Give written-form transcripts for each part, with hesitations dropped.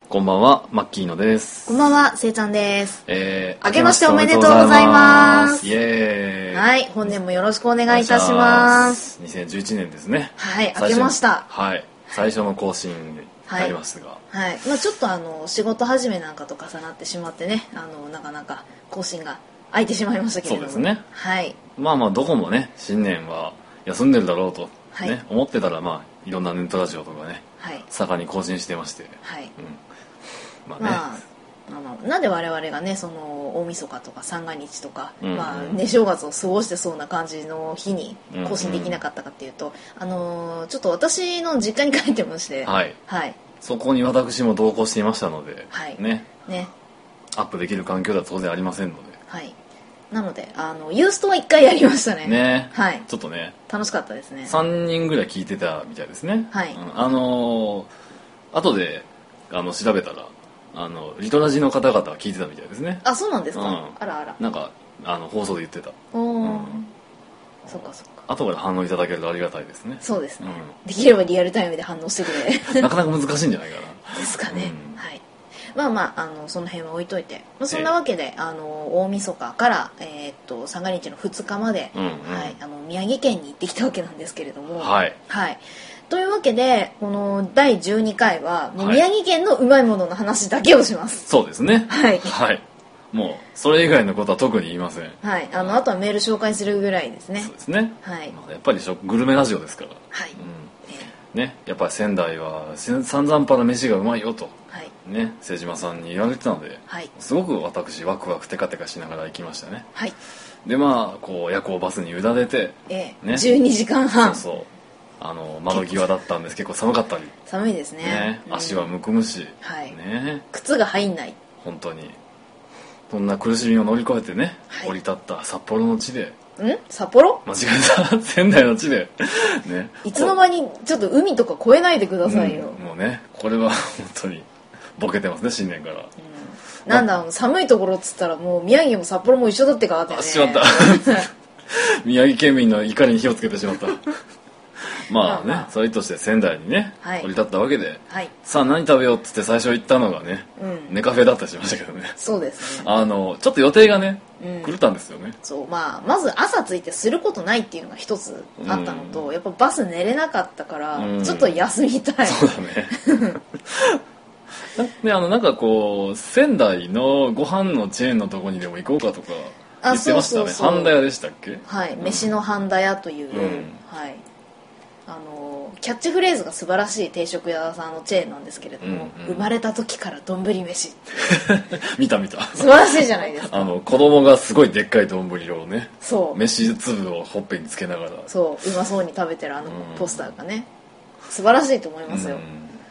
こんばんは、マッキーノです。 こんばんは、せいちゃんです。 明けましておめでとうございます。 イエーイ。 はい、本年もよろしくお願いいたします。 2011年ですね。 はい、明けました。 はい、最初の更新になりますが。 はい、まあちょっと仕事始めなんかと重なってしまってね、なかなか更新が空いてしまいましたけれども。 そうですね。 はい。 まあまあどこもね、新年は休んでるだろうと、 はい、 ね、思ってたらまあいろんなネットラジオとかね、 はい、 盛んに更新してまして。 はい。 まあね。 なんで我々がねその大晦日とか三が日とか、 まあね正月を過ごしてそうな感じの日に更新できなかったかっていうと、ちょっと私の実家に帰ってまして、 はい、 はい、 そこに私も同行していましたので、 はい、 ねアップできる環境では当然ありませんので、 はい、なのでユーストは1回やりましたね。 ね、 はい、 ちょっとね楽しかったですね。 3人ぐらい聞いてたみたいですね。 はい、 後で調べたらリトラジの方々は聞いてたみたいですね。 あ、そうなんですか。あらあら。 なんか放送で言ってた。 そっかそっか。 後から反応いただけるとありがたいですね。 そうですね。できればリアルタイムで反応してくれ。 なかなか難しいんじゃないかな。 ですかね。はい。まあまあその辺は置いといて、そんなわけで大晦日から三が日の2日まで、はい、宮城県に行ってきたわけなんですけれども、 はい。 はい。というわけでこの第12回はもう宮城県のうまいものの話だけをします。 そうですね。 はい。 はい。もうそれ以外のことは特に言いません。 はい。あとはメール紹介するぐらいですね。 そうですね。 はい。 やっぱりグルメラジオですから。 はい。 ね、やっぱり仙台は散々パラ飯がうまいよと、 はい、 ね、瀬島さんに言われてたので、 はい、 すごく私ワクワクテカテカしながら行きましたね。 はい。 でまあこう夜行バスに委ねて、 ね、12時間半。 そう窓際だったんです。結構寒かったり。 寒いですね。 足はむくむし、 はい、 ね、 靴が入んない。 本当にそんな苦しみを乗り越えてね、はい、降り立った札幌の地で。 札幌？ 間違えた。仙台の地でね。 いつの間にちょっと海とか越えないでくださいよ。 もうね、これは本当にボケてますね、新年から。 なんだ寒いところっつったらもう宮城も札幌も一緒だってかってね。 しまった。宮城県民の怒りに火をつけてしまった。まあね、それとして仙台にね、降り立ったわけで、さあ何食べようっつって最初行ったのがね、ネカフェだったりしましたけどね。 そうですね。 ちょっと予定がね、狂ったんですよね。 そう、まず朝着いてすることないっていうのが一つあったのと、やっぱバス寝れなかったからちょっと休みたい。 そうだね。でなんかこう仙台のご飯のチェーンのとこにでも行こうかとか言ってましたね。半田屋でしたっけ？ はい、飯の半田屋という、はい、キャッチフレーズが素晴らしい定食屋さんのチェーンなんですけれども、生まれた時から丼飯見た素晴らしいじゃないですか。 子供がすごいでっかい丼をね、 そう飯粒をほっぺにつけながらそううまそうに食べてるポスターがね素晴らしいと思いますよ。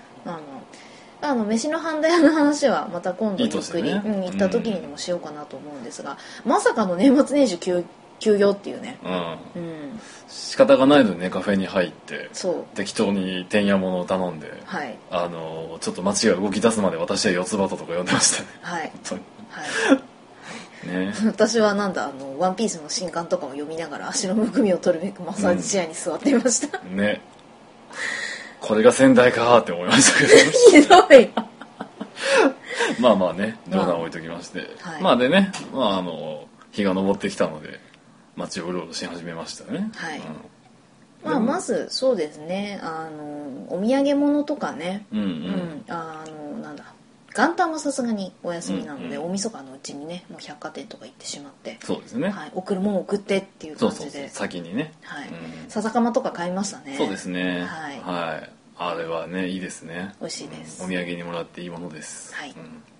飯の半田屋の話はまた今度ゆっくり行った時にでもしようかなと思うんですが、まさかの年末年始休業っていうね、 仕方がないのでね、カフェに入ってそう適当にてんやものを頼んで、 はい、 ちょっと街が動き出すまで私は四つ葉とか呼んでましたね。 はい、 はいね、 私はワンピースの新刊とかを読みながら足のむくみを取るべくマッサージチェアに座っていました、 ね、これが仙台かーって思いましたけどひどい。 まあまあね、冗談置いときまして、まあでね、日が昇ってきたので街をうろうろし始めましたね。 はい、まずそうですね、お土産物とかね、なんだ元旦はさすがにお休みなので、大晦日のうちにねもう百貨店とか行ってしまって、 そうですね、 はい、送るもん送ってっていう感じで、 そう先にね、 はい、笹かまとか買いましたね。 そうですね、 はい、 あれはねいいですね。 美味しいです、 お土産にもらっていいものです。 はい、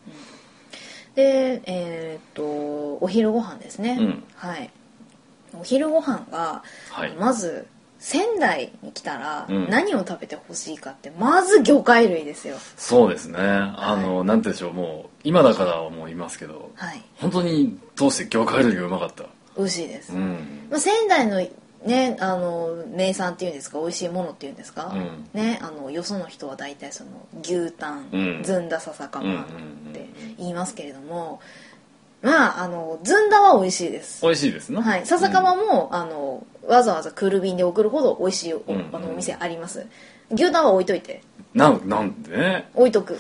でお昼ご飯ですね、はい、お昼ご飯が、まず仙台に来たら何を食べてほしいかってまず魚介類ですよ。 そうですね、なんて言うんでしょう、もう今だからはもう言いますけど、本当に通して魚介類がうまかった。 美味しいです、仙台のね名産っていうんですか、美味しいものっていうんですか、ね、よその人は大体その牛タン、ずんだ笹かまって言いますけれども、まあずんだは美味しいです。 美味しいですね。 はい、笹かまもわざわざクール便で送るほど美味しいお店あります。牛タンは置いといて。 なんでね。 置いとく。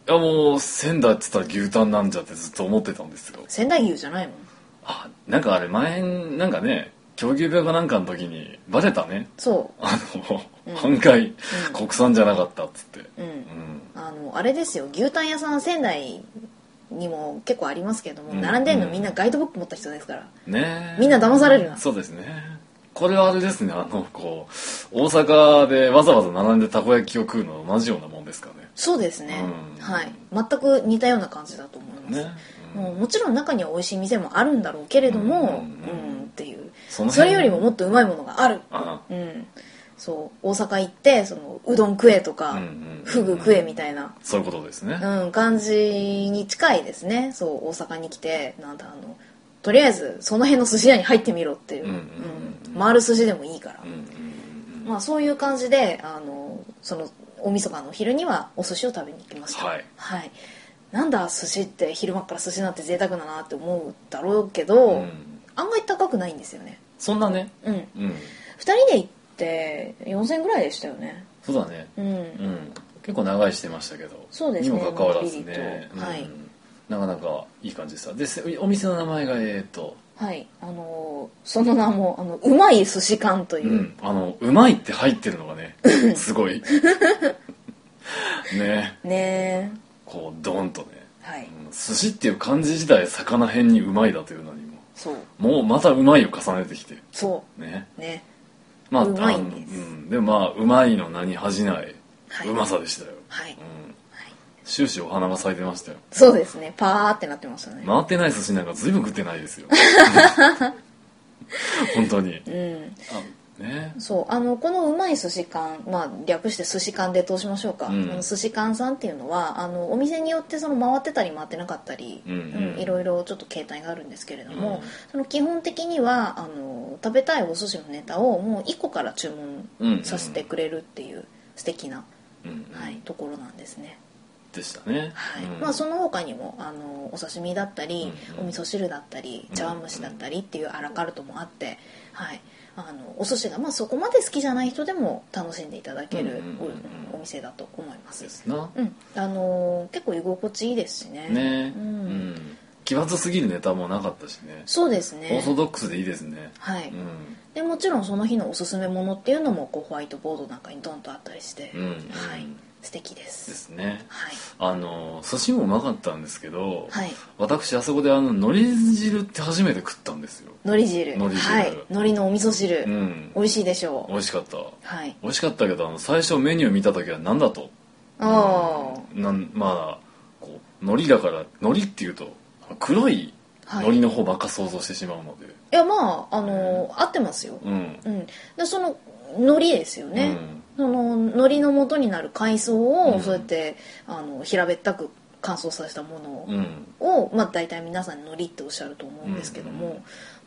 いやもう仙台っつったら牛タンなんじゃってずっと思ってたんですよ。 仙台牛じゃないの？ あ、なんかあれ前なんかね狂牛病かなんかの時にバレたね。 そう半壊、国産じゃなかったっつって、 あれですよ、牛タン屋さん仙台にも結構ありますけども、並んでるのみんなガイドブック持った人ですからね。みんな騙されるな。 そうですね。これはあれですね、こう大阪でわざわざ並んでたこ焼きを食うのと同じようなもんですかね。 そうですね、はい、全く似たような感じだと思いますね。もちろん中には美味しい店もあるんだろうけれども、っていうそれよりももっとうまいものがある。そう大阪行ってそのうどん食えとか、フグ食えみたいな、 そういうことですね、 感じに近いですね。そう大阪に来てとりあえずその辺の寿司屋に入ってみろっていう、回る寿司でもいいから、まあそういう感じでその大晦日の昼にはお寿司を食べに行きました。はい、なんだ寿司って昼間から寿司なんて贅沢だなって思うだろうけど、案外高くないんですよね。 そんなね。 2人で行って4000円ぐらいでしたよね。 そうだね。結構長いしてましたけど。 そうですね。 にもかかわらずね。なかなかいい感じでした。でお店の名前がはい、その名もうまい寿司館という、 うまいって入ってるのがねすごいねこうドーンとね、寿司っていう漢字自体魚編にうまいだというのにもうまたうまいを重ねてきてそうねまあうまいんです、 でもまあうまいの名に恥じないうまさでしたよ。終始お花が咲いてましたよ。 そうですね、パーってなってましたね。 回ってない寿司なんか随分食ってないですよ本当に。 そうこのうまい寿司館、略して寿司館で通しましょうか。寿司館さんっていうのはお店によってその回ってたり回ってなかったり、いろいろちょっと形態があるんですけれども、その基本的には食べたいお寿司のネタをもう1個から注文させてくれるっていう素敵な、ところなんですね。 でしたね。 その他にもお刺身だったり、お味噌汁だったり茶碗蒸しだったりっていうアラカルトもあって、お寿司がそこまで好きじゃない人でも楽しんでいただけるお店だと思います。結構居心地いいですしね。 奇抜すぎるネタもなかったしね。 そうですね。 オーソドックスでいいですね。 でもちろんその日のおすすめものっていうのもホワイトボードなんかにドンとあったりして、素敵です。 ですね。寿司もうまかったんですけど、私あそこで海苔汁って初めて食ったんですよ。 海苔汁。海苔のお味噌汁。美味しいでしょう。 美味しかった。美味しかったけど最初メニュー見た時は何だと。こう海苔だから海苔っていうと黒い海苔の方ばっか想像してしまうので。 いや合ってますよ。でその海苔ですよね。その海苔の元になる海藻をそうやって平べったく乾燥させたものを大体皆さん海苔っておっしゃると思うんですけども、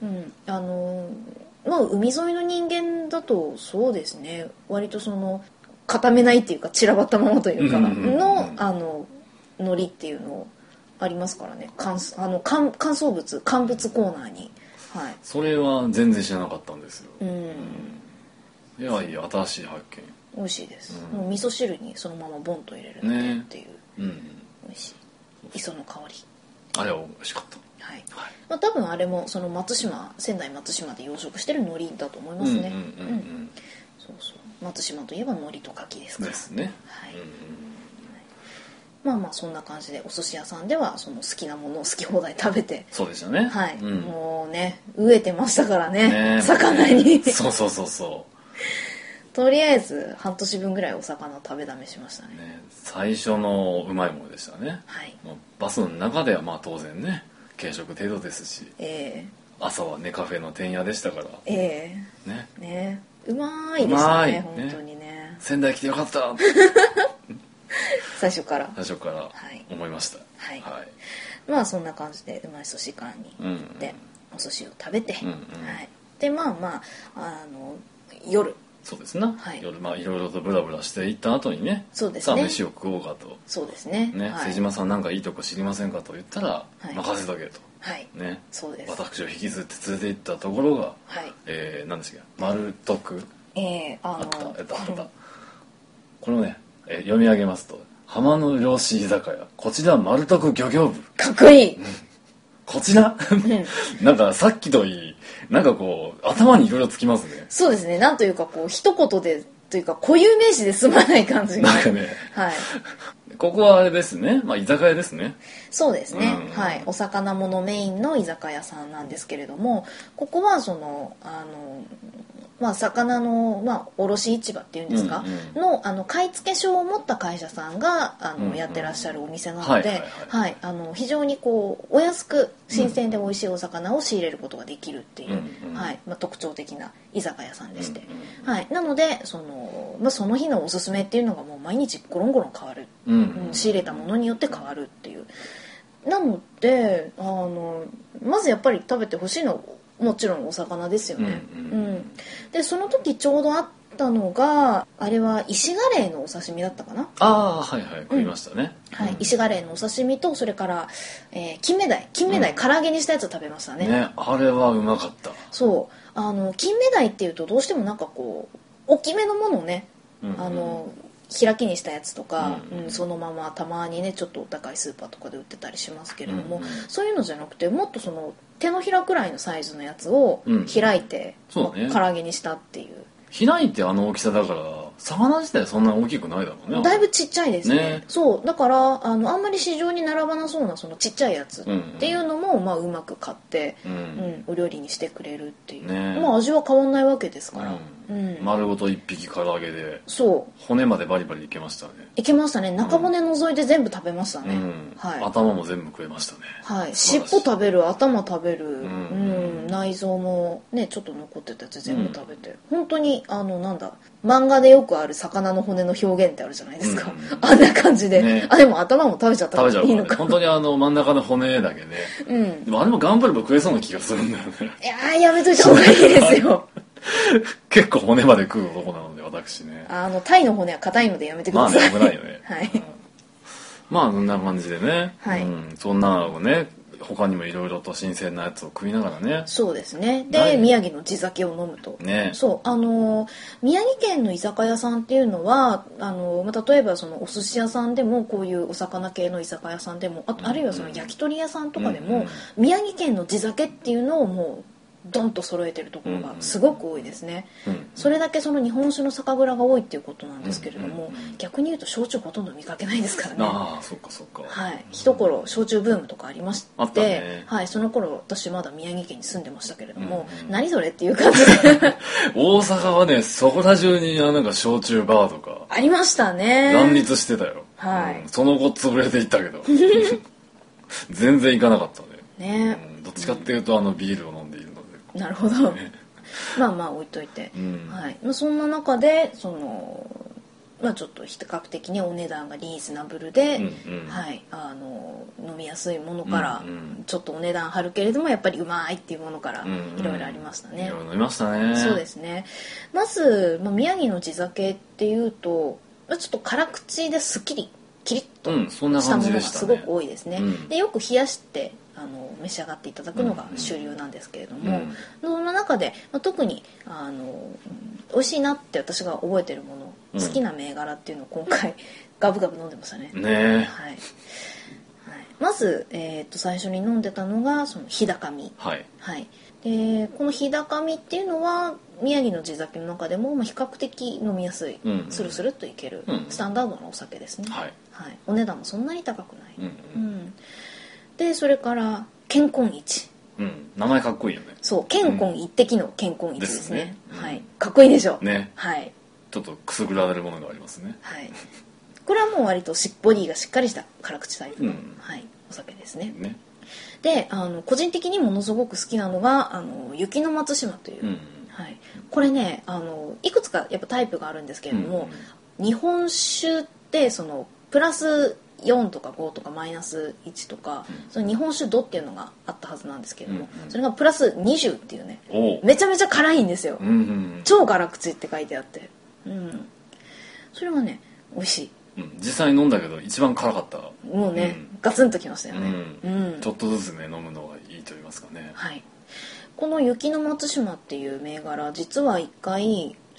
海沿いの人間だとそうですね、割とその固めないっていうか散らばったままというかの海苔っていうのありますからね。乾燥物乾物コーナーに、 それは全然知らなかったんですよ。いや新しい発見。 美味しいです。もう味噌汁にそのままボンと入れるだけっていう、美味しい磯の香り。 あれは美味しかった。 多分あれもその仙台松島で養殖してる海苔だと思いますね。松島といえば海苔と牡蠣ですから。ですね。そんな感じでお寿司屋さんではその好きなものを好き放題食べて。 そうでしたね。 もうね飢えてましたからね、魚に。 そう。 とりあえず半年分ぐらいお魚食べだめしましたね。 最初のうまいものでしたね。バスの中では当然ね軽食程度ですし、朝はネカフェのてんやでしたから。 うまいですね本当にね。 仙台来てよかった最初から思いました。 そんな感じでうまい寿司館に行ってお寿司を食べて、で夜そうですね。夜いろいろとブラブラしていった後にね、さあ飯を食おうかと。 そうですね。 瀬島さんなんかいいとこ知りませんかと言ったら任せとけと。 そうです。 私を引きずって連れて行ったところが何でしたっけ、丸徳。あった。これをね読み上げますと、 浜の漁師居酒屋、こちら丸徳漁業部。 かっこいい。 こちら、なんかさっきといい、なんかこう頭にいろいろつきますね。 そうですね。なんというかこう一言でというか固有名詞で済まない感じが。 なんかね。 はい。 ここはあれですね。まあ居酒屋ですね。 そうですね。はい。お魚ものメインの居酒屋さんなんですけれども、ここはそのまあ、魚の、まあ、卸市場っていうんですか、の買付証を持った会社さんがやってらっしゃるお店なので非常にこうお安く新鮮で美味しいお魚を仕入れることができるっていう、はいまあ、特徴的な居酒屋さんでして、はい、なのでまあ、その日のおすすめっていうのがもう毎日ゴロンゴロン変わる、仕入れたものによって変わるっていう。なのでまずやっぱり食べてほしいのはもちろんお魚ですよね。でその時ちょうどあったのがあれは石ガレイのお刺身だったかな。 ああはいはい食いましたね。 はい、石ガレイのお刺身とそれから、金目鯛唐揚げにしたやつを食べましたね。 ねあれはうまかった。 そう金目鯛っていうとどうしてもなんかこう大きめのものをね、開きにしたやつとか、そのままたまにねちょっとお高いスーパーとかで売ってたりしますけれども、そういうのじゃなくてもっとその手のひらくらいのサイズのやつを開いて、唐揚げにしたっていう。 開いてあの大きさだから魚自体そんな大きくないだろうね。 だいぶちっちゃいです ね。そうだからあんまり市場に並ばなそうなそのちっちゃいやつっていうのも、まあ、うまく買って、お料理にしてくれるっていう、まあ、味は変わんないわけですから、 丸ごと一匹唐揚げでそう骨までバリバリいけましたね。 いけましたね。中骨除いて全部食べましたね、はい、 頭も全部食えましたね。 はい、尻尾食べる頭食べる、内臓もねちょっと残ってたやつ全部食べて、本当になんだ漫画でよくある魚の骨の表現ってあるじゃないですか、あんな感じで、でも頭も食べちゃったからいいのか。 本当に真ん中の骨だけね、でもあれも頑張れば食えそうな気がするんだよね。 いややめといた方がいいですよ。 結構骨まで食う男なので私ね。 タイの骨は硬いのでやめてください。 まあね危ないよね。 はい。 まあそんな感じでね、そんなのをね他にもいろいろと新鮮なやつを食いながらね。 そうですね。で宮城の地酒を飲むと、そう宮城県の居酒屋さんっていうのは例えばそのお寿司屋さんでもこういうお魚系の居酒屋さんでもあるいはその焼き鳥屋さんとかでも、宮城県の地酒っていうのをもうドンと揃えてるところがすごく多いですね、それだけその日本酒の酒蔵が多いっていうことなんですけれども、逆に言うと焼酎ほとんど見かけないですからね。 ああそっかそっか。 はい、一頃焼酎ブームとかありまして、はい、その頃私まだ宮城県に住んでましたけれども、何それっていう感じで大阪はねそこら中になんか焼酎バーとかありましたね。 乱立してたよ、その後潰れていったけど全然行かなかったね。どっちかっていうとビールを飲んでいるので。 なるほど。まあまあ置いといて、はい、そんな中でちょっと比較的にお値段がリーズナブルで、はい、飲みやすいものから、ちょっとお値段張るけれどもやっぱりうまいっていうものからいろいろありましたね。 いろいろ飲みましたね。 そうですね。まず、宮城の地酒っていうとちょっと辛口ですっきりキリッとしたものがすごく多いですね。でよく冷やして召し上がっていただくのが主流なんですけれども、その中で、特に美味しいなって私が覚えてるもの、好きな銘柄っていうのを今回ガブガブ飲んでましたね。はい、まず、最初に飲んでたのがその日高見、でこの日高見っていうのは宮城の地酒の中でも比較的飲みやすい、スルスルっといけるスタンダードなお酒ですね。お値段もそんなに高くない、でそれから健康一、 名前かっこいいよね。 そう健康一滴の健康一ですね。はい、かっこいいでしょね。 はい。 ちょっとくすぐられるものがありますね。 はい。これはもう割とボディがしっかりした辛口タイプの、お酒ですね。で個人的にものすごく好きなのが雪の松島という、これねいくつかやっぱタイプがあるんですけれども、日本酒ってそのプラス4とか5とかマイナス1とか、その日本酒度っていうのがあったはずなんですけれども、それがプラス20っていうね、めちゃめちゃ辛いんですよ、超辛口って書いてあって、それがね美味しい、 実際に飲んだけど一番辛かった。 もうね、ガツンときましたよね、 ちょっとずつね飲むのがいいと言いますかね。 はい。この雪の松島っていう銘柄実は一回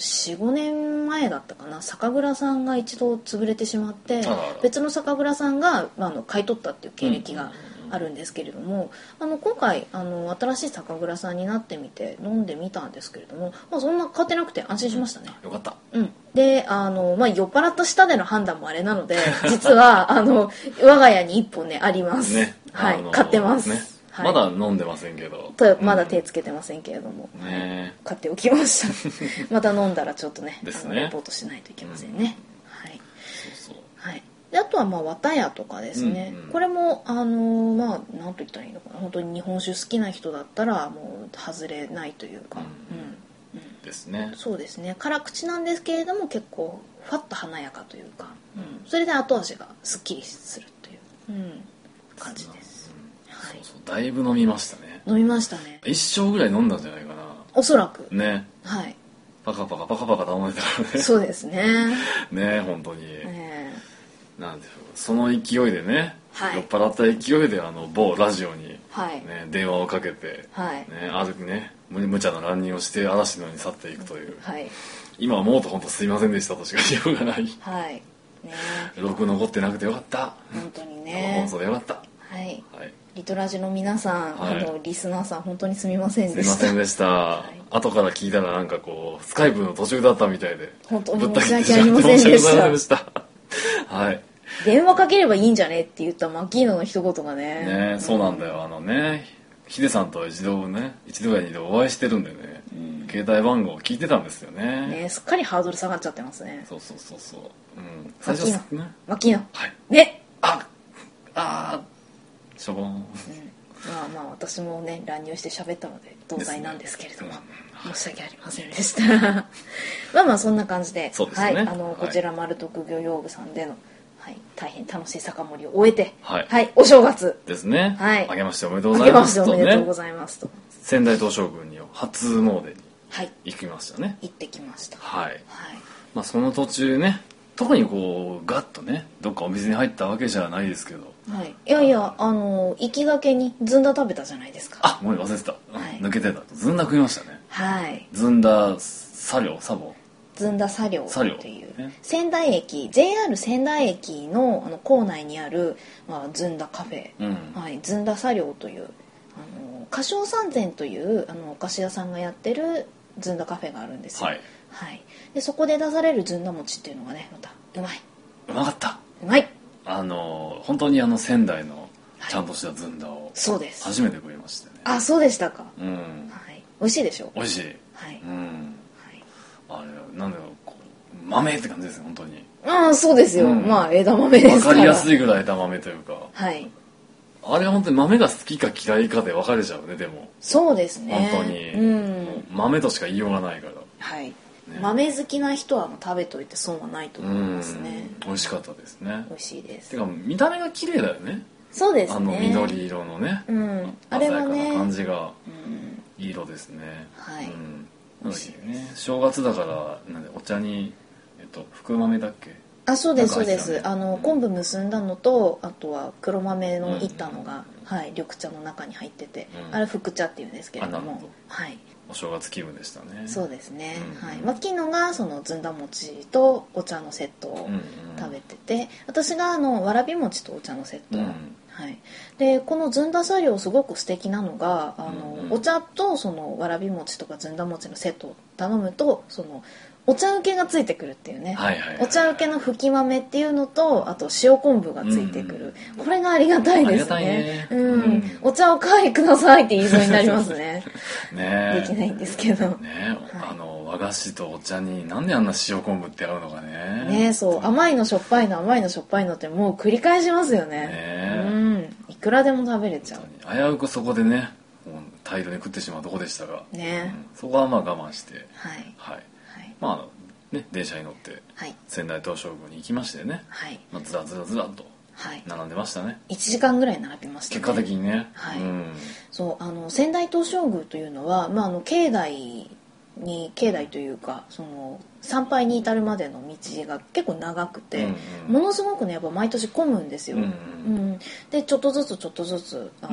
4,5 年前だったかな、酒蔵さんが一度潰れてしまって別の酒蔵さんが、買い取ったっていう経歴があるんですけれども、今回新しい酒蔵さんになってみて飲んでみたんですけれども、そんな変わってなくて安心しましたね。 よかった。 で酔っ払った舌での判断もあれなので実は我が家に1本ねあります、ね、はい、買ってます、ね、はい、 まだ飲んでませんけどまだ手つけてませんけれども、ね、買っておきましたまた飲んだらちょっとねレポートしないといけませんね、はい、そうはい。であとは綿屋とかですね、これもなんと言ったらいいのかな、本当に日本酒好きな人だったらもう外れないというか、 ですね。 そうですね。辛口なんですけれども結構ファッと華やかというか、それで後味がすっきりするという、感じです、はい、 そうだいぶ飲みましたね。 飲みましたね。 一升ぐらい飲んだんじゃないかな、 おそらくね。 はい、 パカパカ頼んでたからね。 そうですねね、本当に、なんでしょう、その勢いでね、酔っ払った勢いで某ラジオに、電話をかけて、あるね無茶な乱入をして嵐のように去っていくという、今思うと本当すいませんでしたとしか言いようがない、録残ってなくてよかった、 本当にね、 放送でよかった、 リトラジの皆さん、リスナーさん本当にすみませんでした。 すみませんでした、後から聞いたらなんかこうスカイプの途中だったみたいで本当に申し訳ありませんでしたはい、 電話かければいいんじゃねって言ったマキーノの一言がね、そうなんだよ、ヒデさんとは一度や二度お会いしてるんでね、携帯番号を聞いてたんですよね。 すっかりハードル下がっちゃってますね。 そう、最初マキーノ、 はい、 ね、 しょぼん、 私もね乱入して喋ったので同罪なんですけれども、申し訳ありませんでしたそんな感じで、こちら丸徳漁業部さんでの大変楽しい酒盛りを終えて、お正月ですね、あげましておめでとうございますと、仙台東照宮に初詣に行きましたね。 行ってきました。 その途中ね、特にこうガッとねどっかお店に入ったわけじゃないですけど、 いやいや行きがけにずんだ食べたじゃないですか。 もう忘れてた、抜けてた。ずんだ食いましたね。ずんだサボずんだ茶寮っていう、仙台駅 JR 仙台駅の構内にある、ずんだカフェ、ずんだ茶寮という花椒三膳というお菓子屋さんがやってるずんだカフェがあるんですよ。でそこで出されるずんだ餅っていうのがねまたうまかった。 うまい。 本当に仙台のちゃんとしたずんだを初めて食いましてね。 そうでしたか。美味しいでしょ。 美味しい。あれなんだろう、豆って感じですよ本当に。 そうですよ。枝豆ですから。 分かりやすいぐらい枝豆というか。あれは本当に豆が好きか嫌いかで分かれちゃうね。でもそうですね。 本当に、豆としか言いようがないから。 豆好きな人は食べといて損はないと思いますね。 美味しかったですね。 美味しいです。 てか見た目が綺麗だよね。 そうですね。 緑色のね、 あれはね、 鮮やかな感じがいい色ですね。なんだっけね、正月だからお茶に福豆だっけ。 そうですそうです。昆布結んだのと、あとは黒豆のいったのが、緑茶の中に入ってて、あれ福茶っていうんですけれども、 お正月気分でしたね。 そうですね。昨日がそのずんだ餅とお茶のセットを食べてて、私がわらび餅とお茶のセットを、でこのずんだ茶寮すごく素敵なのがお茶とそのわらび餅とかずんだ餅のセットを頼むとそのお茶受けがついてくるっていうね、お茶受けの吹き豆っていうのとあと塩昆布がついてくる、これがありがたいですね。お茶おかわりくださいって言いそうになりますね。できないんですけど和菓子とお茶になんであんな塩昆布って合うのかね。 そう甘いのしょっぱいの甘いのしょっぱいのってもう繰り返しますよね。いくらでも食べれちゃう。 危うくそこでね大量に食ってしまうとこでしたが、そこは我慢して電車に乗って仙台東照宮に行きましてね、ずらずらずらっと並んでましたね。 1時間ぐらい並びましたね。 結果的にね。 そう仙台東照宮というのは、境内というかその参拝に至るまでの道が結構長くて、ものすごくねやっぱ毎年混むんですよ。でちょっとずつ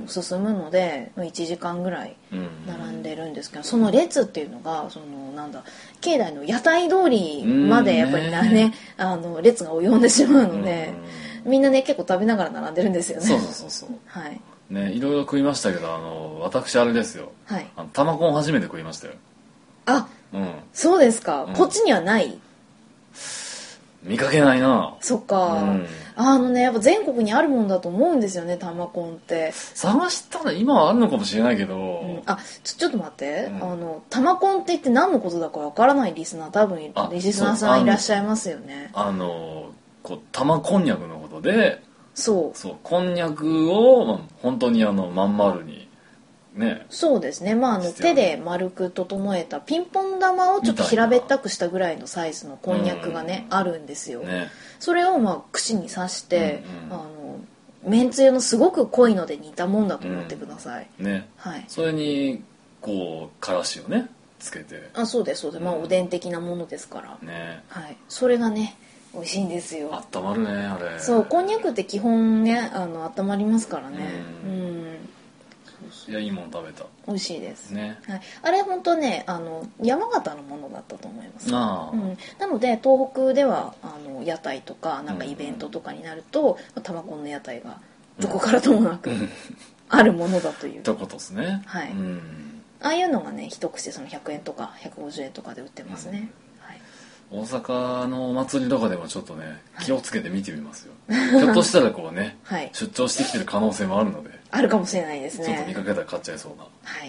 進むので1時間ぐらい並んでるんですけど、その列っていうのが境内の屋台通りまでやっぱりね、列が及んでしまうので、みんなね結構食べながら並んでるんですよね。 そうはいね、いろいろ食いましたけど私あれですよ、はい、玉コン初めて食いましたよ。 そうですか、こっちにはない？ 見かけないな。 そっか、やっぱ全国にあるもんだと思うんですよね、玉コンって。 探したら今はあるのかもしれないけど、 ちょっと待って、玉コンって言って何のことだかわからないリスナー多分リスナーさんいらっしゃいますよね。 玉こんにゃくのことで、 そうこんにゃくを本当にまん丸にね。 そうですね、手で丸く整えたピンポン玉をちょっと平べったくしたぐらいのサイズのこんにゃくがね、あるんですよ、ね、それを串に刺して、めんつゆのすごく濃いので煮たもんだと思ってください、 ね、はい、それにからしをねつけて、 そうです、おでん的なものですから、ね、はい、それがね美味しいんですよ。 温まるねあれ。 そう、こんにゃくって基本ね温まりますからね。 いや、いいもの食べた。 美味しいですね、 はい、あれ本当ね山形のものだったと思います。なので東北では屋台とかなんかイベントとかになると、玉コンの屋台がどこからともなくあるものだというということですね。 はい、ああいうのがね一口で100円とか150円とかで売ってますね。 大阪のお祭りとかでもちょっとね気をつけて見てみますよ、ひょっとしたらね、出張してきてる可能性もあるので、 あるかもしれないですね。 ちょっと見かけたら買っちゃいそうな、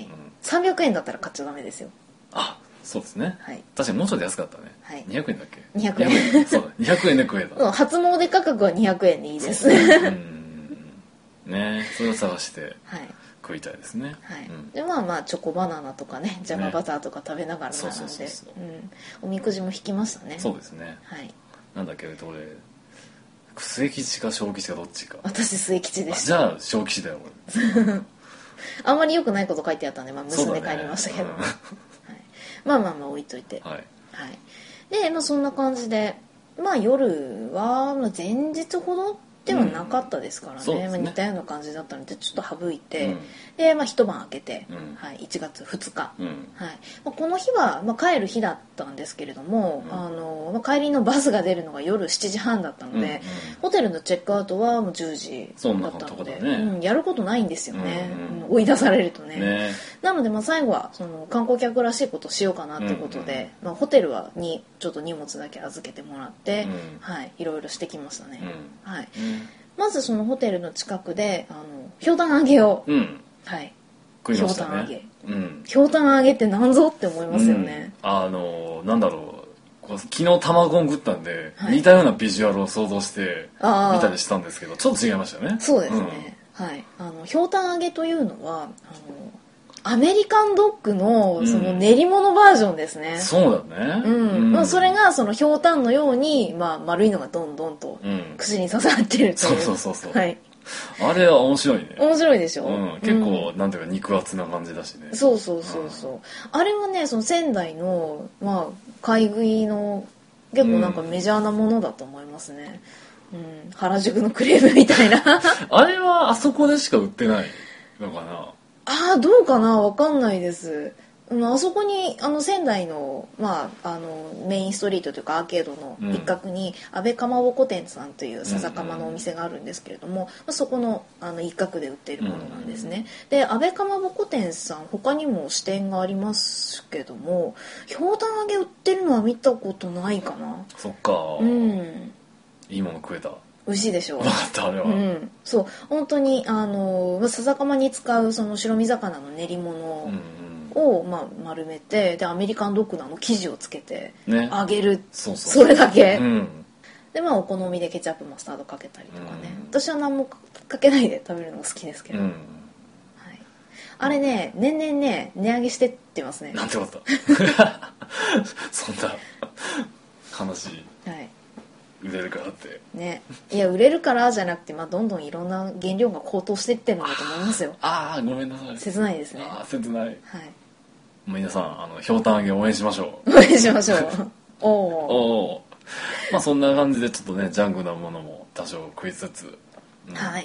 300円だったら買っちゃダメですよ。 そうですね、確かにもうちょっと安かったね、200円だっけ。 200円そうだ、200円で食えた。 初詣価格は200円でいいです。 ね、それを探して食いたいですね。 でチョコバナナとかね、ジャムバターとか食べながら並んで、おみくじも引きましたね。 そうですね。なんだっけ、俺末吉か小吉かどっちか。 私末吉でした。 じゃあ小吉だよ俺。あんまり良くないこと書いてあったんで結んで帰りましたけど、置いといて、でそんな感じで夜は前日ほどではなかったですからね、似たような感じだったのでちょっと省いて、で一晩明けて、1月2日、この日は帰る日だったんですけれども、帰りのバスが出るのが夜7時半だったので、ホテルのチェックアウトはもう10時だったので、やることないんですよね、追い出されるとね。なので最後は観光客らしいことをしようかなってことで、ホテルにちょっと荷物だけ預けてもらって、いろいろしてきましたね。まずそのホテルの近くでひょうたん揚げを、 食いましたね。 ひょうたん揚げって何ぞって思いますよね。 なんだろう、昨日玉コン食ったんで、似たようなビジュアルを想像して見たりしたんですけど、ちょっと違いましたね。 そうですね、ひょうたん揚げというのはアメリカンドッグのその練り物バージョンですね。 そうだね。 それがそのひょうたんのように丸いのがどんどんと口に刺さってるという。 そう。あれは面白いね。 面白いでしょ。 結構なんていうか肉厚な感じだしね。 そう。あれはねその仙台の買い食いの結構なんかメジャーなものだと思いますね。原宿のクレープみたいな。 あれはあそこでしか売ってないのかな。 どうかな、わかんないです。あそこに仙台の、メインストリートというかアーケードの一角に安倍かまぼこ店さんという笹かまのお店があるんですけれども、そこの一角で売っているものなんですね。で安倍かまぼこ店さん他にも支店がありますけども、ひょうたん揚げ売ってるのは見たことないかな。 そっか。いいもの食えた。 美味しいでしょう。 あれは。 そう本当に笹かまに使うその白身魚の練り物を丸めて、でアメリカンドッグの生地をつけて揚げる、それだけ。でお好みでケチャップマスタードかけたりとかね。私は何もかけないで食べるのが好きですけど。あれね年々ね値上げしてってますね。 なんてことそんな悲しい。売れるからってね。いや売れるからじゃなくて、どんどんいろんな原料が高騰してってるんだと思いますよ。 ごめんなさい。 切ないですね。 切ない。皆さんひょうたん揚げ応援しましょう。 応援しましょう。 そんな感じでちょっとねジャンクなものも多少食いつつ、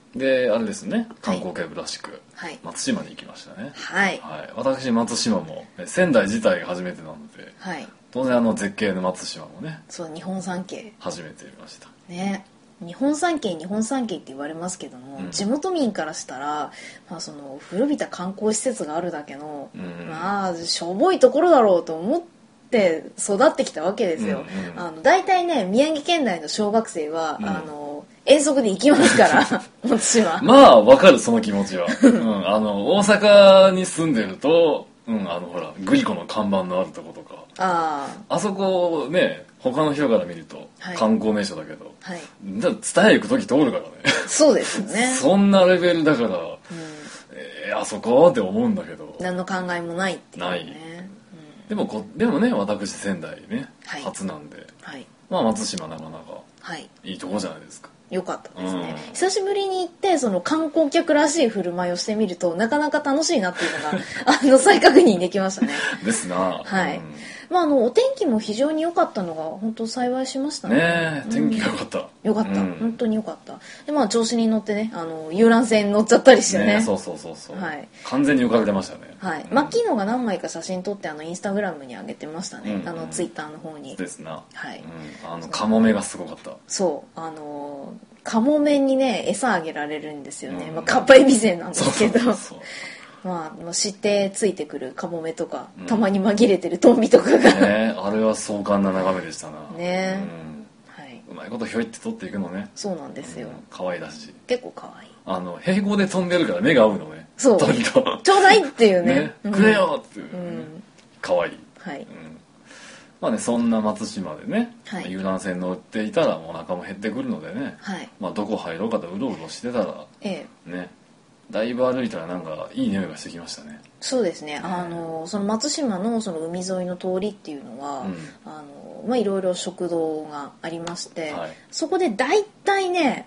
であれですね、観光客らしく、はい、松島に行きましたね。 はい、 はい、私松島も仙台自体が初めてなので、はい、当然絶景の松島もね、 そう日本三景初めて見ましたね。日本三景って言われますけども、地元民からしたら、その古びた観光施設があるだけの、しょぼいところだろうと思って育ってきたわけですよ。大体ね、宮城県内の小学生は、遠足で行きますから松島。 まあわかる、その気持ちは、大阪に住んでると、ほらグリコの看板のあるとことか、あそこね、他の人から見ると観光名所だけど、はい、だ伝え行く時通るからね。 そうですよね。 そんなレベルだから、あそこって思うんだけど、 何の考えもないっていうね。ない、 でもね、私仙台ね、はい、初なんで、はい、松島なかなかいいとこじゃないですか。 よかったですね、久しぶりに行ってその観光客らしい振る舞いをしてみるとなかなか楽しいなっていうのが再確認できましたね。 ですな。 はい、お天気も非常に良かったのが本当幸いしましたね。 ねえ、天気が良かった。 良かった、本当に良かった。で調子に乗ってね、遊覧船乗っちゃったりしてね。 そう、はい、完全に浮かれてましたね。 はい、マッキーノが何枚か写真撮ってインスタグラムに上げてましたね、ツイッターの方に。 ですな。 はい、 カモメがすごかった。 そうカモメにね餌あげられるんですよね。カッパエビゼなんですけど、知ってついてくるカモメとか、たまに紛れてるトンビとかが、 あれは壮観な眺めでしたな。 ね、 はい、うまいことひょいって取っていくのね。 そうなんですよ。 可愛らしい。 結構可愛い。 平行で飛んでるから目が合うのね。 そう。ちょうだいっていうね。 くれよっていう。可愛い。 はい。 そんな松島でね、遊覧船乗っていたらお腹も減ってくるのでね、どこ入ろうかとうろうろしてたら、ね、だいぶ歩いたらなんかいい匂いがしてきましたね。 そうですね。その松島のその海沿いの通りっていうのは、いろいろ食堂がありまして、そこでだいたいね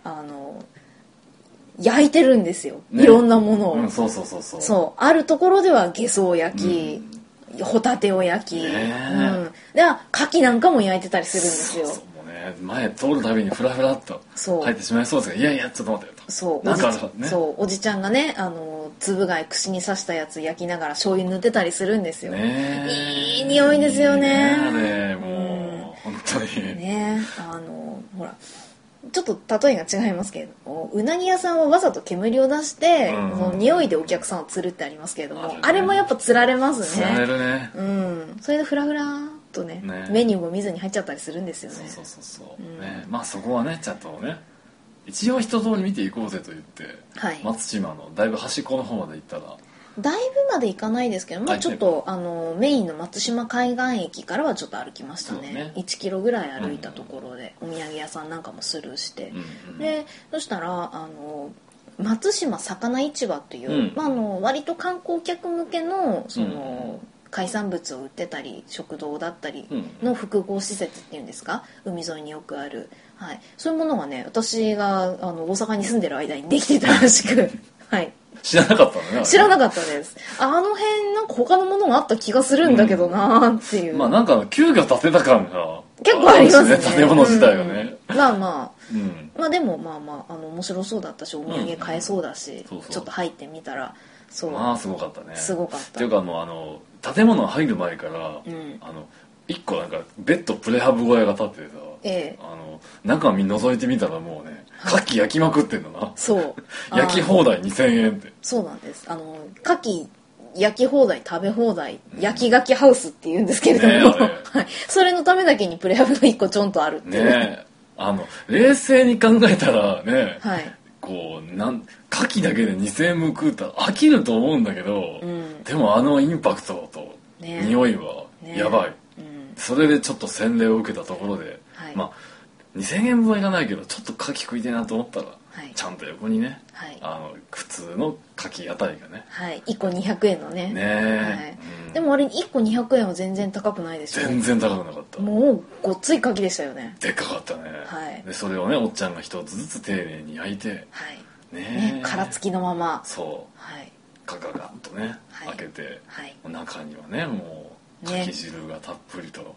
焼いてるんですよ、いろんなものを。そうあるところではゲソ焼き、ホタテを焼き、で牡蠣なんかも焼いてたりするんですよ。 もうね、前通るたびにフラフラっと入ってしまいそうですが、いやいやちょっと待ってよと。そうおじちゃんがねつぶ貝串に刺したやつ焼きながら醤油塗ってたりするんですよ。いい匂いですよね。 もう本当にね。ほらちょっと例えが違いますけれども、うなぎ屋さんはわざと煙を出して、その匂いでお客さんを釣るってありますけれども、あれもやっぱ釣られますね。 釣られるね。 それでフラフラーっとね、メニューも見ずに入っちゃったりするんですよね。 そう、そこはねちゃんとね一応一通り見ていこうぜと言って、松島のだいぶ端っこの方まで行ったら、 だいぶまで行かないですけど、ちょっとメインの松島海岸駅からはちょっと歩きましたね。1キロぐらい歩いたところで、お土産屋さんなんかもスルーして、でそしたら松島魚市場っていう、割と観光客向けのその、海産物を売ってたり食堂だったりの複合施設っていうんですか、海沿いによくある、そういうものがね、私が大阪に住んでる間にできてたらしく知らなかったね。 知らなかったです。辺なんか他のものがあった気がするんだけどなっていう。 なんか急遽建てた感が結構ありますね。 建物自体がね。 でも面白そうだったし、お土産買えそうだし、ちょっと入ってみたら、 すごかったね。 すごかった。 っていうか建物入る前から一個なんかベッドプレハブ小屋が建っててさ、中身覗いてみたらもうね、牡蠣焼きまくってんだな。 そう焼き放題2000円って。 そうなんです。牡蠣焼き放題食べ放題、焼き牡蠣ハウスっていうんですけれども、それのためだけにプレハブが1個ちょんとあるっていうね。 冷静に考えたらね、こう牡蠣だけで2000円も食うたら飽きると思うんだけど、でもインパクトと匂いはやばい。それでちょっと洗礼を受けたところで、2000円分はいらないけどちょっと牡蠣食いたいなと思ったら、ちゃんと横にね、普通の牡蠣屋台がね、 1個200円のね。でもあれ1個200円は全然高くないでしょ。 全然高くなかった。 もうごっつい牡蠣でしたよね。 でっかかったね。でそれをねおっちゃんが一つずつ丁寧に焼いて、殻付きのまま、ガガガンとね開けて、中にはねもう牡蠣汁がたっぷりと、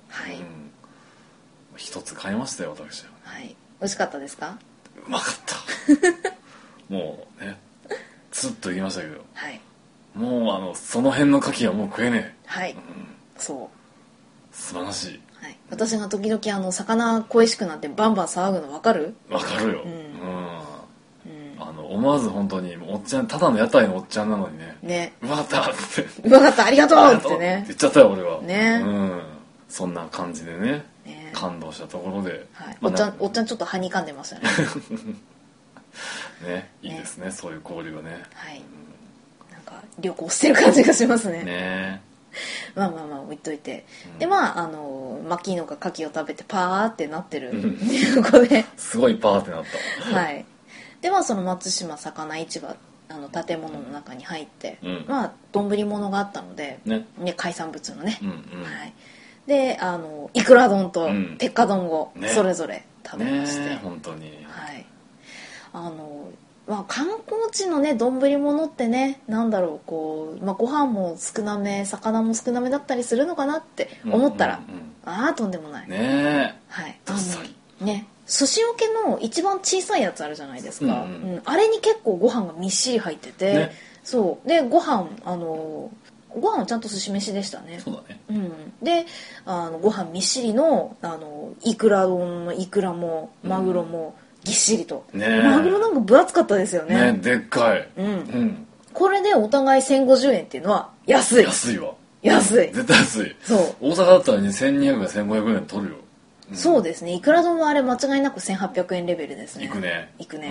一つ買いましたよ私は。 美味しかったですか？ うまかった。 もうねツッと言いましたけど、 はい、 もうその辺の牡蠣はもう食えねえ、はい、そう素晴らしい、 はい、私が時々魚恋しくなってバンバン騒ぐの分かる？ 分かるよ、思わず本当におっちゃん、ただの屋台のおっちゃんなのにね、うわかったってうわかったありがとうってね言っちゃったよ俺はね、 そんな感じでね感動したところで、 はい、おっちゃんちょっとはにかんでましたねね、いいですね、そういう交流はね、 はい、なんか旅行してる感じがしますねねまあ置いといて、でマッキーノが牡蠣を食べてパーってなってる横ですごいパーってなったはいでその松島魚市場建物の中に入って、丼物があったので、海産物のね、はい、でいくら丼と鉄火丼をそれぞれ食べまして、 本当に、 はい、観光地のね丼物ってねなんだろうこう、ご飯も少なめ魚も少なめだったりするのかなって思ったら、とんでもないね、 はい、ね寿司桶の一番小さいやつあるじゃないですか、あれに結構ご飯がみっしり入ってて、そうでご飯はちゃんと寿司飯でしたね。 そうだね。 でご飯みっしりのいくら丼のいくらもマグロもぎっしりと、マグロなんか分厚かったですよね。 でっかい。 これでお互い1,050円っていうのは安い。 安いわ。 安い。 絶対安い。 そう。 大阪だったら1,200円1,500円取るよ。 そうですね。いくら丼はあれ間違いなく1,800円レベルですね。 いくね。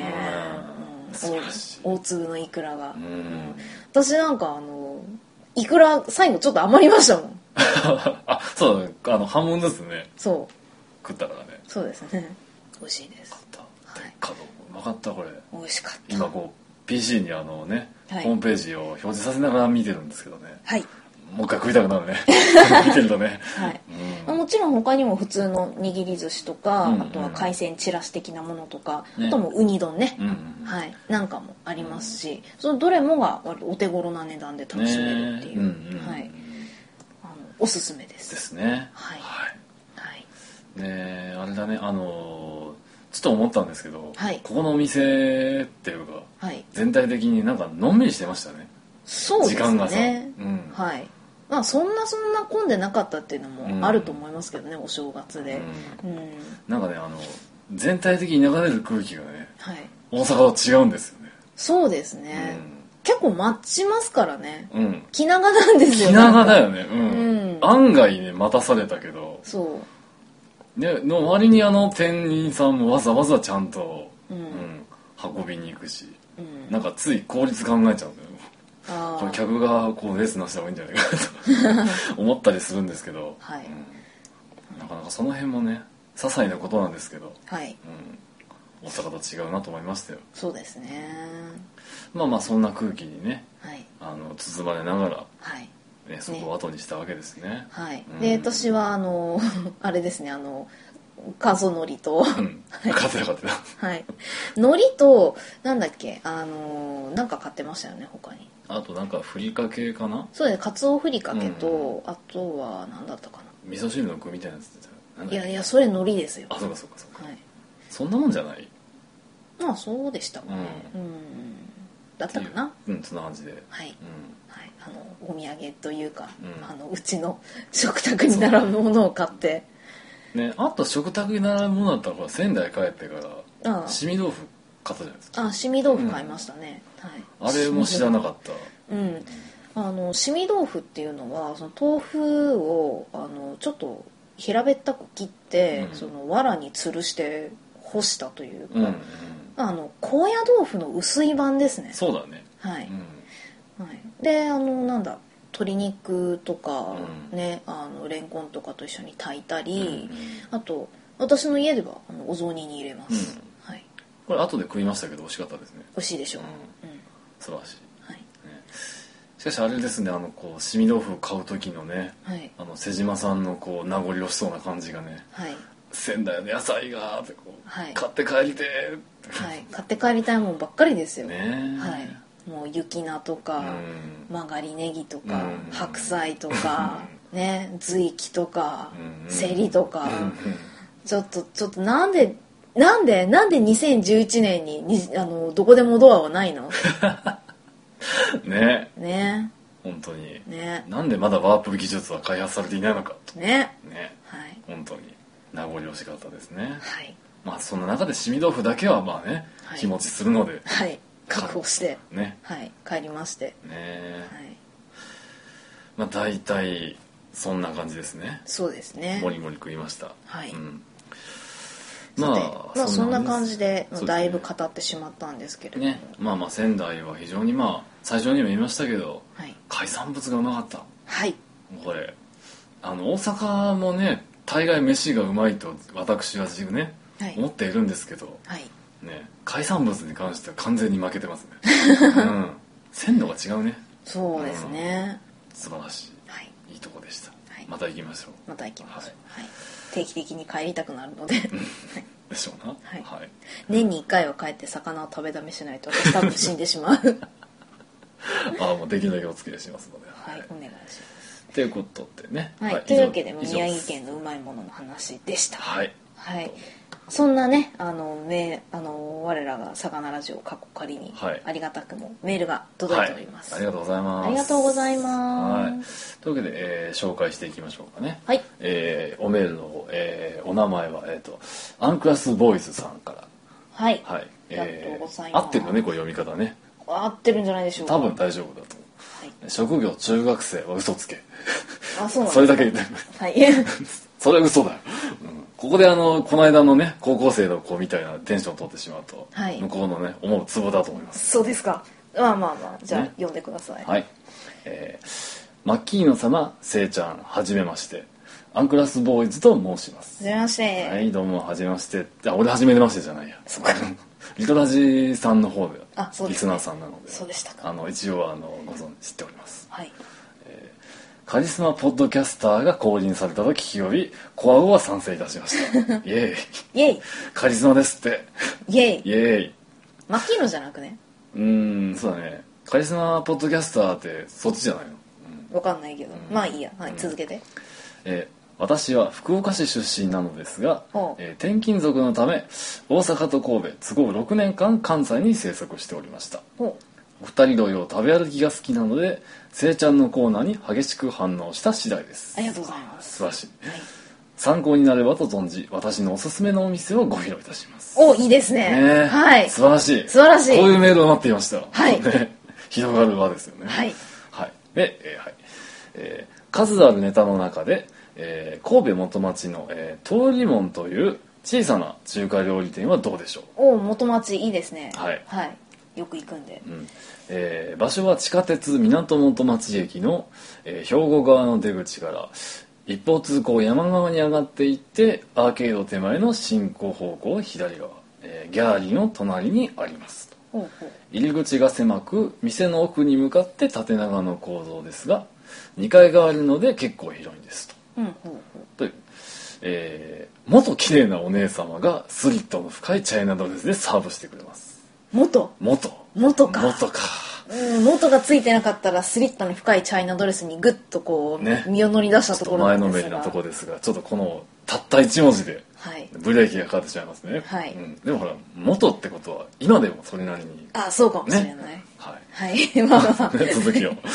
大粒のいくらが。私なんかいくら最後ちょっと余りましたもんあ、そうだね、半分ずつねそう食ったからね。 そうですね、美味しいです。 角うまかったこれ。 美味しかった。 今PC にホームページを表示させながら見てるんですけどね、はい、もう一回食いたくなるね見てるとね、 はい、もちろん他にも普通の握り寿司とか、あとは海鮮チラシ的なものとか、あともウニ丼ね、はい、なんかもありますし、そのどれもが割とお手頃な値段で楽しめるっていう、はい、おすすめです。 ですね。 はい、 ね、あれだね、ちょっと思ったんですけど、 はい、 ここのお店っていうか、はい、全体的になんかのんびりしてましたね。 そうですね、 時間がさ、 はい、そんな混んでなかったっていうのもあると思いますけどね、お正月で、 なんかね全体的に流れる空気がね、はい、大阪と違うんですよね。 そうですね、結構待ちますからね、気長なんですよ。 気長だよね、案外ね待たされたけど、 そうの割に店員さんもわざわざちゃんと、運びに行くし、なんかつい効率考えちゃうんだよね。これ客がレースなした方がいいんじゃないかなと思ったりするんですけど、なかなかその辺もね些細なことなんですけど、大阪と違うなと思いましたよ。 そうですね。 そんな空気にね、包まれながら、そこを後にしたわけですね。 で私はあれですね、乾燥海苔と買ってなかった。 はい、海苔となんだっけなんか買ってましたよね他に。 あとなんかふりかけかな。 そうですね、かつおふりかけと、あとは何だったかな、 味噌汁の具みたいなやつ。 いやそれ海苔ですよ。 そうか、はい、そんなもんじゃない。 そうでしたもんね、だったかな。 そんな感じで、 はい、お土産というか、うちの食卓に並ぶものを買ってね。あと食卓に並ぶものだったら仙台帰ってからしみ豆腐買ったじゃないですか。 しみ豆腐買いましたね、 あれも知らなかった。 しみ豆腐っていうのはその豆腐をちょっと平べったく切って、その藁に吊るして干したというか、高野豆腐の薄い版ですね。 そうだね。 はい、でなんだ鶏肉とかね、レンコンとかと一緒に炊いたり、あと私の家ではお雑煮に入れます、 これ後で食いましたけど美味しかったですね。 美味しいでしょう、 素晴らしい。しかしあれですね、しみ豆腐を買う時のね、瀬島さんの名残惜しそうな感じがね、仙台の野菜がって買って帰りて買って帰りたいもんばっかりですよね。 もう雪菜とか、曲がりネギとか、白菜とかね、ずいきとか、せりとか、ちょっとなんでなんで2011年にどこでもドアはないのねね本当にね、 なんでまだワープ技術は開発されていないのかとね、 はい、本当に名残惜しかったですね。 はい、 まあその中でしみ豆腐だけはまあね、はい、日持ちするので、 はい、確保してね、 はい、帰りましてね、はい、まあ大体そんな感じですね。 そうですね。 もりもり食いました。 はい。 うん、 まあそんな感じでだいぶ語ってしまったんですけれども、 ね、まあ仙台は非常にまあ最初にも言いましたけど、はい、海産物がうまかった。 はい。 これ大阪もね大概飯がうまいと私はね、はい、思っているんですけど、はい、ね、海産物に関しては完全に負けてますね。うん、鮮度が違うね。 そうですね。 素晴らしい、はい、いいとこでした。はい、また行きましょう。 また行きましょう。はい。定期的に帰りたくなるのででしょうな、 はいはい、年に1回は帰って魚を食べだめしないと私多分死んでしまうああもうできるだけお付き合いしますので、 はい、お願いしますということでね、 はい、というわけで宮城県のうまいものの話でした。はい、はい、そんなね我らが魚ラジオ過去仮に、はい、ありがたくもメールが届いております、 はい、ありがとうございます。 ありがとうございます、 はい、というわけで、紹介していきましょうかね。 はい、 おメールの方、お名前は、アンクラスボーイズさんからはい、はい、ありがとうございます。 合ってるよねこれ読み方ね。 合ってるんじゃないでしょうか。 多分大丈夫だと思う、はい、職業中学生は嘘つけ。 あ、そうなんですか。 それだけ言ってはいそれは嘘だよ、うん、ここでこの間のね高校生の子みたいなテンションを取ってしまうと、はい、向こうのね思うツボだと思います。 そうですか。まあまあまあじゃあ、ね、読んでください。 はい、マッキーノ様、せいちゃん、はじめまして、アンクラスボーイズと申します。 はじめまして。 はい、どうもはじめまして。俺はじめましてじゃないや。そうか。リトラジさんの方で、 そうですね、 リスナーさんなので、 そうでしたか。 一応ご存知知っております。 はい。 カリスマポッドキャスターが降臨されたと聞きより、コアゴは賛成いたしました。イエーイ。 イエーイ。 カリスマですって。 イエーイ。 イエーイ。 マッキーノじゃなくね。 そうだね。カリスマポッドキャスターってそっちじゃないの？ わかんないけど、まあいいや、はい、続けて。 私は福岡市出身なのですが、転勤族のため大阪と神戸都合6年間関西に生息しておりました。お二人同様食べ歩きが好きなのでせいちゃんのコーナーに激しく反応した次第です。 ありがとうございます。 素晴らしい、はい、参考になればと存じ私のおすすめのお店をご披露いたします。 お、いいですね。はい、 素晴らしい。 素晴らしい。 こういうメールを待っていました。 はい、 ね、広がる輪ですよね。 はい、 はい、で、数あるネタの中で、神戸元町の、通り門という小さな中華料理店はどうでしょう。 お、元町いいですね。 はい、 はい、よく行くんで、 場所は地下鉄港元町駅の、兵庫側の出口から一方通行山側に上がっていってアーケード手前の進行方向左側、ギャラリーの隣にありますと。ほうほう。入り口が狭く店の奥に向かって縦長の構造ですが2階があるので結構広いんですと。という、元綺麗なお姉様がスリットの深いチャイナドレスでサーブしてくれます。元か。 元がついてなかったらスリットの深いチャイナドレスにグッとこう、ね、身を乗り出したところなんですが、前のめりなところですがちょっとこのたった1文字でブレーキがかかってしまいますね。はい、でもほら元ってことは今でもそれなりにそうかもしれない、 ね、はい、 はいまあ続きを、はい、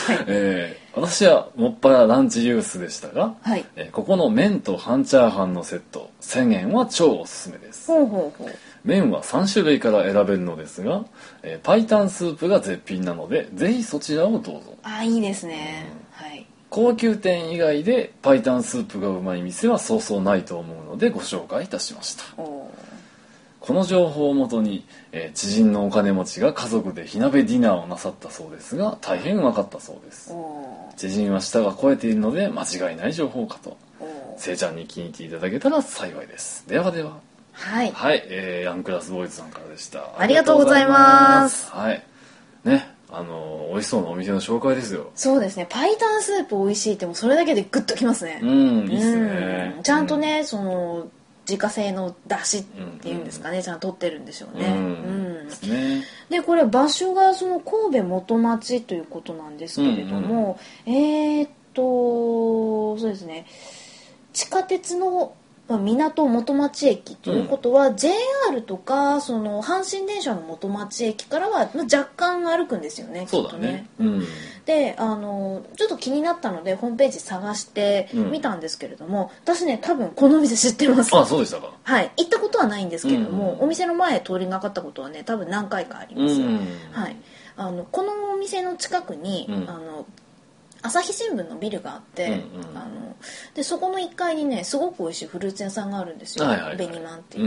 私はもっぱらランチユースでしたが、はい、ここの麺と半チャーハンのセット1000円は超おすすめです。ほうほうほう。麺は3種類から選べるのですが、パイタンスープが絶品なのでぜひそちらをどうぞ。 いいですね、はい。 高級店以外でパイタンスープがうまい店はそうそうないと思うのでご紹介いたしました。この情報をもとに、知人のお金持ちが家族で火鍋ディナーをなさったそうですが大変うまかったそうです。知人は舌が肥えているので間違いない情報かと。せいちゃんに気に入っていただけたら幸いです。ではでは。はい、はい、アンクラスボーイズさんからでした。 ありがとうございます。 はいね、美味しそうなお店の紹介ですよ。 そうですね。パイタンスープ美味しいってもそれだけでグッときますね。 いいっすね。 ちゃんとね、その自家製の出汁っていうんですかね、ちゃんと取ってるんでしょうね。でこれ場所がその神戸元町ということなんですけれども、そうですね。地下鉄の港元町駅ということは、JR とかその阪神電車の元町駅からは若干歩くんですよね。 そうだね。 でちょっと気になったのでホームページ探してみたんですけれども、私ね多分このお店知ってます。 あ、そうでしたか。 はい、行ったことはないんですけれども、お店の前通りがかったことはね多分何回かあります。はい、このお店の近くに、朝日新聞のビルがあって、でそこの1階にねすごく美味しいフルーツ屋さんがあるんですよ、紅まんっていう、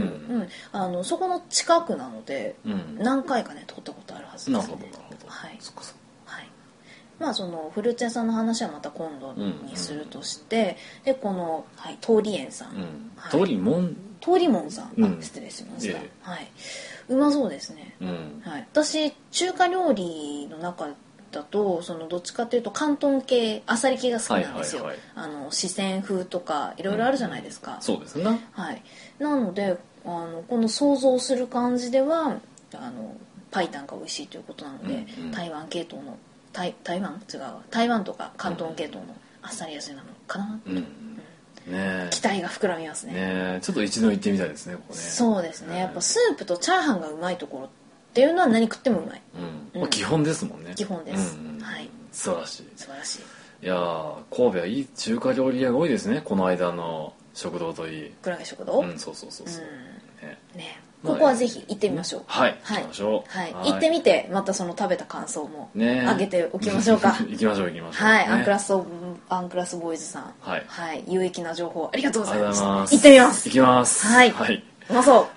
そこの近くなので、何回かね通ったことあるはずですね。 なるほどなるほど。 はい、まあそのフルーツ屋さんの話はまた今度にするとして、でこの、通り園さん、 通りもんさん、失礼しました、うまそうですね。私中華料理の中だとそのどっちかというと広東系あさり系が好きなんですよ。四川風とかいろいろあるじゃないですか。 そうですね。 なのでこの想像する感じではパイタンが美味しいということなので、台湾系統の台湾とか広東系統のあっさり味なのかなと、期待が膨らみますね。 ちょっと一度行ってみたいですね、ここね。 そうですね。やっぱスープとチャーハンがうまいところっていうのは何食ってもうまい。 基本ですもんね。 基本です。 素晴らしい。 素晴らしい。 いや神戸はいい中華料理屋が多いですね。この間の食堂といい。 くらげ食堂。 そう。 ね。ここはぜひ行ってみましょう。 行きましょう。行ってみてまたその食べた感想もあげておきましょうか。 行きましょう。 アンクラスボーイズさん。有益な情報ありがとうございました。 行ってみます。 行きます。うまそう。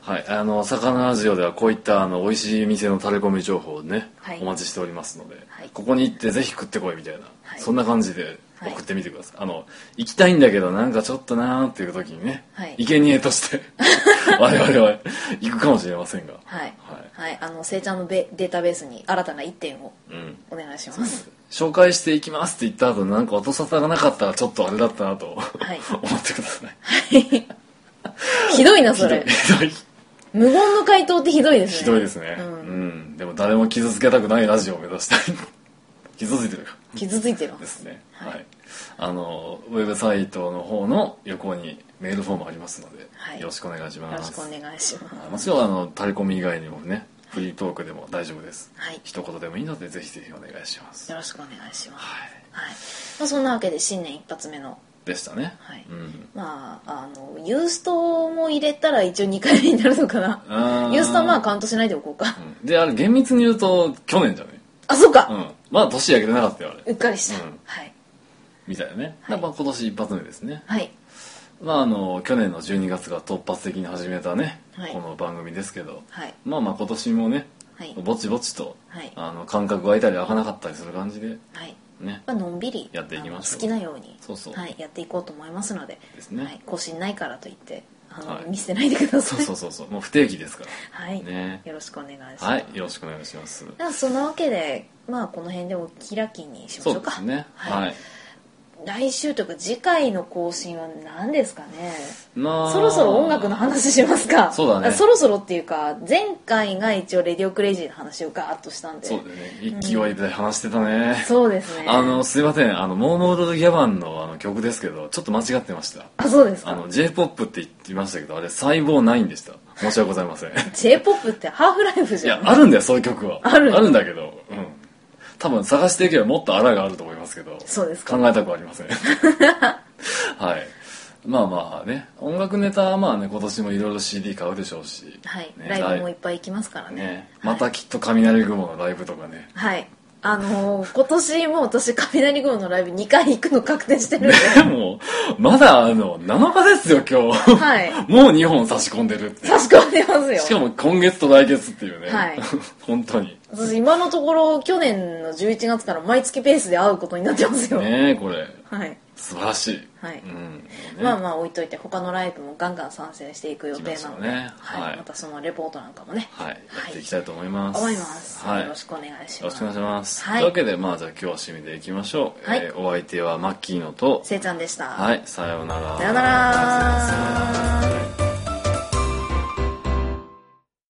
魚ラジオではこういった美味しい店のタレコミ情報をね、お待ちしておりますので、ここに行ってぜひ食ってこいみたいな、そんな感じで送ってみてください。行きたいんだけどなんかちょっとなーっていう時にね、生贄として我々は行くかもしれませんが、 せいちゃんのデータベースに新たな1点をお願いします。 紹介していきますって言った後なんか音沙汰がなかったらちょっとあれだったなと思ってください。 ひどいなそれ。無言の回答ってひどいですね。 ひどいですね。でも誰も傷つけたくないラジオを目指したい。傷ついてる。 傷ついてるですね。ウェブサイトの方の横にメールフォームありますので、よろしくお願いします。 よろしくお願いします。 もちろんタレコミ以外にもね、フリートークでも大丈夫です。一言でもいいのでぜひぜひお願いします。 よろしくお願いします。そんなわけで新年一発目のでしたね。 ユーストも入れたら一応2回目になるのかな。ユーストはカウントしないでおこうか。 であれ厳密に言うと去年じゃない。 あ、そうか。 まだ年明けてなかったよあれ。 うっかりした。 みたいなね。今年一発目ですね。去年の12月が突発的に始めたね、この番組ですけど、今年もね、ぼちぼちと感覚が空いたり開かなかったりする感じで。 のんびりやっていきましょう。 好きなようにやっていこうと思いますので、更新ないからといって見捨てないでください。 そうもう不定期ですから。よろしくお願いします。 よろしくお願いします。 そんなわけでこの辺でお開きにしましょうか。 そうですね。 来週というか次回の更新は何ですかね。そろそろ音楽の話しますか。 そうだね。 そろそろっていうか前回が一応レディオクレイジーの話をガーッとしたんで。 そうだね。勢いで話してたね。 そうですね。 すいません。モーモールドギャバンの曲ですけどちょっと間違ってました。 あ、そうですか。 J-POP って言ってましたけどあれ細胞9でした。申し訳ございません。 J-POP ってハーフライフじゃん。 いやあるんだよそういう曲は。あるんだけど。多分探していけばもっとあらがあると思いますけど、 そうですか。 考えたくはありません。ね、音楽ネタは今年もいろいろ CD 買うでしょうし、 ライブもいっぱい行きますからね。 またきっと雷雲のライブとかね。 今年も私雷雲のライブ2回行くの確定してるんで。 でもまだ7日ですよ今日。もう2本差し込んでるって。 差し込んでますよ。 しかも今月と来月っていうね。本当に。 私今のところ去年の11月から毎月ペースで会うことになってますよ。 ねこれ。素晴らしい。 置いといて他のライブもガンガン参戦していく予定なので、またそのレポートなんかもね、 やっていきたいと思います。 よろしくお願いします。 よろしくお願いします。というわけでじゃあ今日は締めていきましょう。お相手はマッキーノとせいちゃんでした。 さようなら。 さようなら。